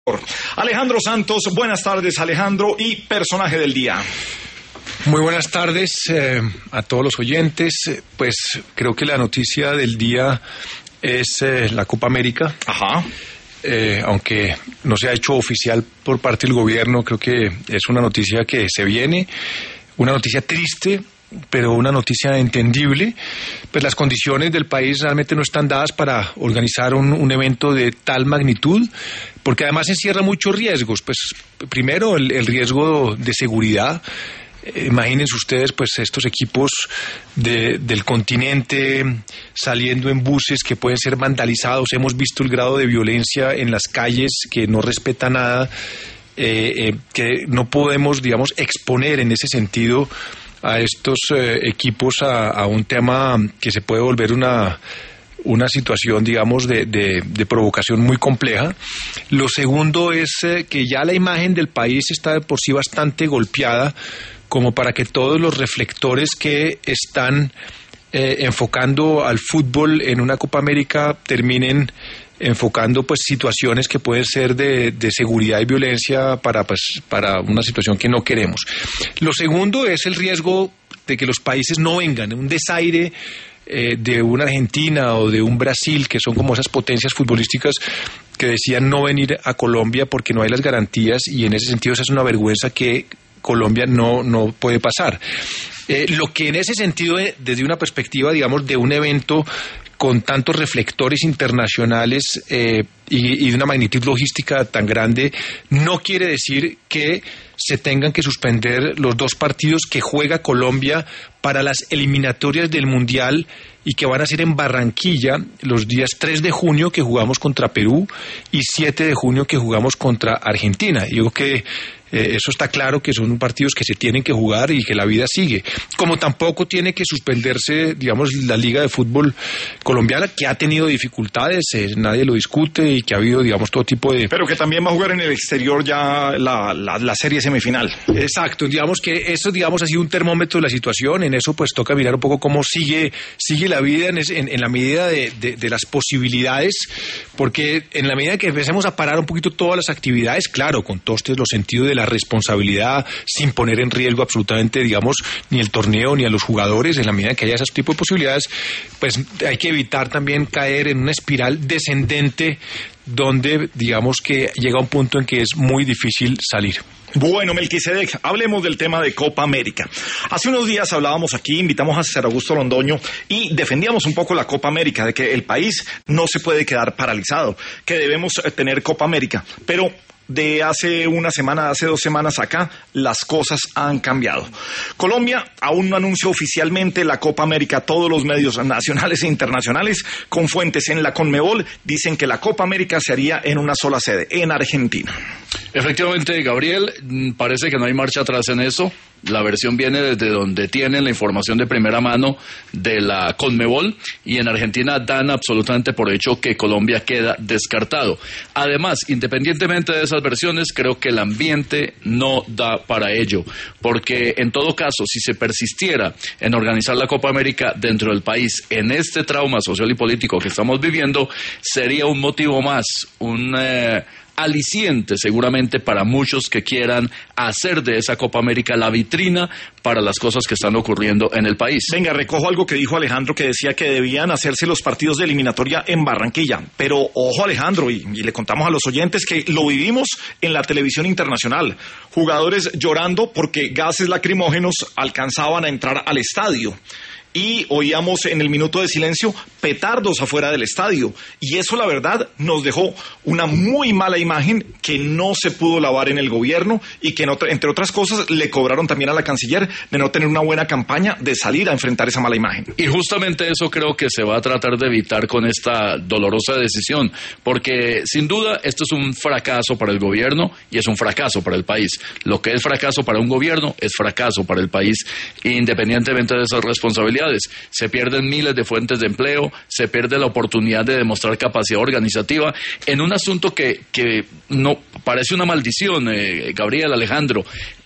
Alejandro Santos, buenas tardes Alejandro, y personaje del día. Muy buenas tardes a todos los oyentes. Pues creo que la noticia del día es la Copa América. Ajá. Aunque no se ha hecho oficial por parte del gobierno, creo que es una noticia que se viene, una noticia triste, pero una noticia entendible. Pues las condiciones del país realmente no están dadas para organizar un evento de tal magnitud, porque además encierra muchos riesgos. Pues primero el riesgo de seguridad. Imagínense ustedes, pues, estos equipos del continente saliendo en buses que pueden ser vandalizados. Hemos visto el grado de violencia en las calles que no respeta nada, que no podemos, digamos, exponer en ese sentido a estos equipos a un tema que se puede volver una situación, digamos, de provocación muy compleja. Lo segundo es que ya la imagen del país está de por sí bastante golpeada, como para que todos los reflectores que están enfocando al fútbol en una Copa América terminen enfocando pues situaciones que pueden ser de seguridad y violencia para una situación que no queremos. Lo segundo es el riesgo de que los países no vengan, un desaire de una Argentina o de un Brasil, que son como esas potencias futbolísticas que decían no venir a Colombia porque no hay las garantías, y en ese sentido esa es una vergüenza que Colombia no puede pasar. Lo que en ese sentido, desde una perspectiva, digamos, de un evento con tantos reflectores internacionales y de una magnitud logística tan grande, no quiere decir que se tengan que suspender los dos partidos que juega Colombia para las eliminatorias del Mundial y que van a ser en Barranquilla los días 3 de junio que jugamos contra Perú y 7 de junio que jugamos contra Argentina. Y yo creo que eso está claro, que son partidos que se tienen que jugar y que la vida sigue. Como tampoco tiene que suspenderse, digamos, la Liga de Fútbol colombiana, que ha tenido dificultades, nadie lo discute, y que ha habido, digamos, todo tipo de... Pero que también va a jugar en el exterior ya la serie semifinal. Exacto, digamos que eso, digamos, ha sido un termómetro de la situación. En eso pues toca mirar un poco cómo sigue la vida en la medida de las posibilidades, porque en la medida que empecemos a parar un poquito todas las actividades, claro, con todos los sentidos de la responsabilidad, sin poner en riesgo absolutamente, digamos, ni el torneo ni a los jugadores, en la medida que haya ese tipo de posibilidades, pues hay que evitar también caer en una espiral descendente donde, digamos, que llega un punto en que es muy difícil salir. Bueno, Melquisedec, hablemos del tema de Copa América. Hace unos días hablábamos aquí, invitamos a César Augusto Londoño y defendíamos un poco la Copa América, de que el país no se puede quedar paralizado, que debemos tener Copa América, pero de hace una semana, hace 2 semanas acá, las cosas han cambiado. Colombia aún no anunció oficialmente la Copa América. Todos los medios nacionales e internacionales, con fuentes en la Conmebol, dicen que la Copa América se haría en una sola sede, en Argentina. Efectivamente, Gabriel, parece que no hay marcha atrás en eso. La versión viene desde donde tienen la información de primera mano de la Conmebol, y en Argentina dan absolutamente por hecho que Colombia queda descartado. Además, independientemente de esas versiones, creo que el ambiente no da para ello, porque en todo caso, si se persistiera en organizar la Copa América dentro del país en este trauma social y político que estamos viviendo, sería un motivo más, un aliciente seguramente para muchos que quieran hacer de esa Copa América la vitrina para las cosas que están ocurriendo en el país. Venga, recojo algo que dijo Alejandro, que decía que debían hacerse los partidos de eliminatoria en Barranquilla. Pero ojo, Alejandro, y le contamos a los oyentes que lo vivimos en la televisión internacional. Jugadores llorando porque gases lacrimógenos alcanzaban a entrar al estadio. Y oíamos en el minuto de silencio petardos afuera del estadio, y eso la verdad nos dejó una muy mala imagen que no se pudo lavar en el gobierno, y que entre otras cosas le cobraron también a la canciller de no tener una buena campaña de salir a enfrentar esa mala imagen. Y justamente eso creo que se va a tratar de evitar con esta dolorosa decisión, porque sin duda esto es un fracaso para el gobierno y es un fracaso para el país. Lo que es fracaso para un gobierno es fracaso para el país, independientemente de esas responsabilidades. Se pierden miles de fuentes de empleo, se pierde la oportunidad de demostrar capacidad organizativa en un asunto que no parece una maldición, Gabriel, Alejandro.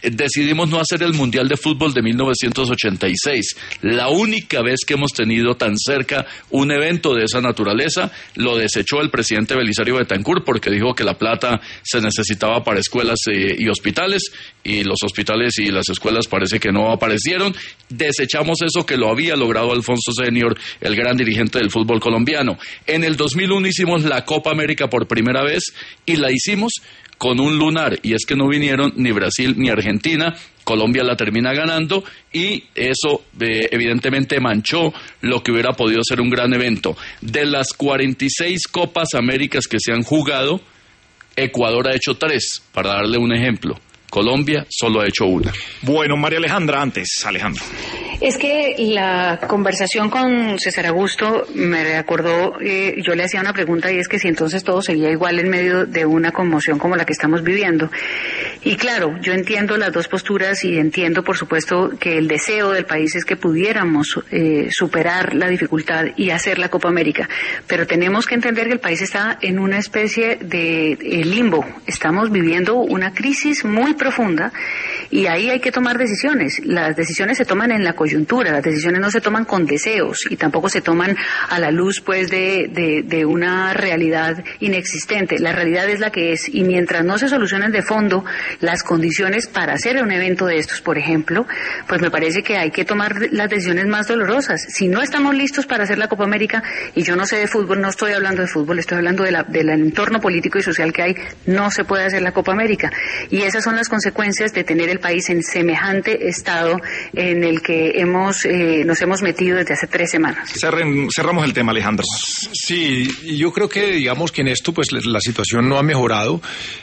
decidimos no hacer el Mundial de Fútbol de 1986. La única vez que hemos tenido tan cerca un evento de esa naturaleza. Lo desechó el presidente Belisario Betancur porque dijo que la plata se necesitaba para escuelas y hospitales, y los hospitales y las escuelas parece que no aparecieron. Desechamos eso que lo había logrado Alfonso Senior, el gran dirigente del fútbol colombiano. En el 2001 hicimos la Copa América por primera vez y la hicimos con un lunar, y es que no vinieron ni Brasil ni Argentina. Colombia la termina ganando y eso evidentemente manchó lo que hubiera podido ser un gran evento. De las 46 Copas Américas que se han jugado, Ecuador ha hecho 3, para darle un ejemplo. Colombia solo ha hecho 1. Bueno, María Alejandra, Alejandro. Es que la conversación con César Augusto me recordó, yo le hacía una pregunta, y es que si entonces todo seguía igual en medio de una conmoción como la que estamos viviendo. Y claro, yo entiendo las dos posturas y entiendo, por supuesto, que el deseo del país es que pudiéramos superar la dificultad y hacer la Copa América. Pero tenemos que entender que el país está en una especie de limbo. Estamos viviendo una crisis muy profunda y ahí hay que tomar decisiones. Las decisiones se toman en la coyuntura, las decisiones no se toman con deseos y tampoco se toman a la luz pues de una realidad inexistente. La realidad es la que es, y mientras no se solucionen de fondo las condiciones para hacer un evento de estos, por ejemplo, pues me parece que hay que tomar las decisiones más dolorosas. Si no estamos listos para hacer la Copa América, y yo no sé de fútbol, no estoy hablando de fútbol, estoy hablando del entorno político y social que hay, no se puede hacer la Copa América. Y esas son las consecuencias de tener el país en semejante estado en el que nos hemos metido desde hace 3 semanas. Cerramos el tema, Alejandro. Sí, yo creo que digamos que en esto pues la situación no ha mejorado.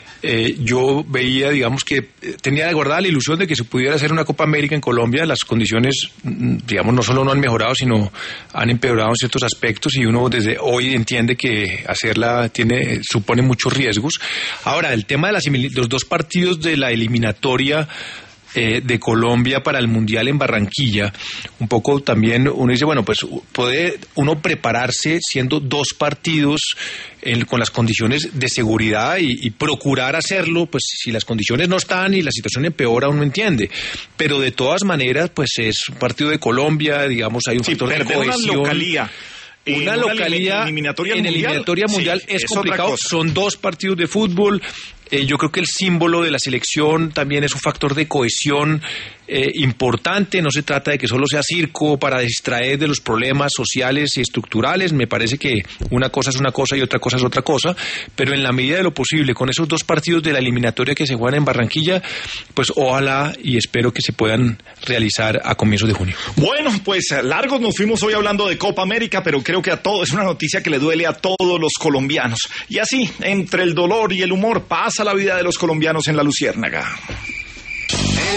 Yo veía, digamos, que tenía guardada la ilusión de que se pudiera hacer una Copa América en Colombia. Las condiciones, digamos, no solo no han mejorado, sino han empeorado en ciertos aspectos, y uno desde hoy entiende que hacerla supone muchos riesgos. Ahora, el tema de los 2 partidos de la eliminatoria de Colombia para el Mundial en Barranquilla, un poco también uno dice, bueno, pues puede uno prepararse siendo 2 partidos con las condiciones de seguridad y procurar hacerlo, pues si las condiciones no están y la situación empeora, uno entiende, pero de todas maneras, pues es un partido de Colombia, digamos, hay un factor de cohesión. Una localía en eliminatoria mundial es complicado, son 2 partidos de fútbol. Yo creo que el símbolo de la selección también es un factor de cohesión importante. No se trata de que solo sea circo para distraer de los problemas sociales y estructurales. Me parece que una cosa es una cosa y otra cosa es otra cosa, pero en la medida de lo posible, con esos 2 partidos de la eliminatoria que se juegan en Barranquilla, pues ojalá y espero que se puedan realizar a comienzos de junio. Bueno, pues largos nos fuimos hoy hablando de Copa América, pero creo que es una noticia que le duele a todos los colombianos. Y así, entre el dolor y el humor, pasa la vida de los colombianos en la Luciérnaga.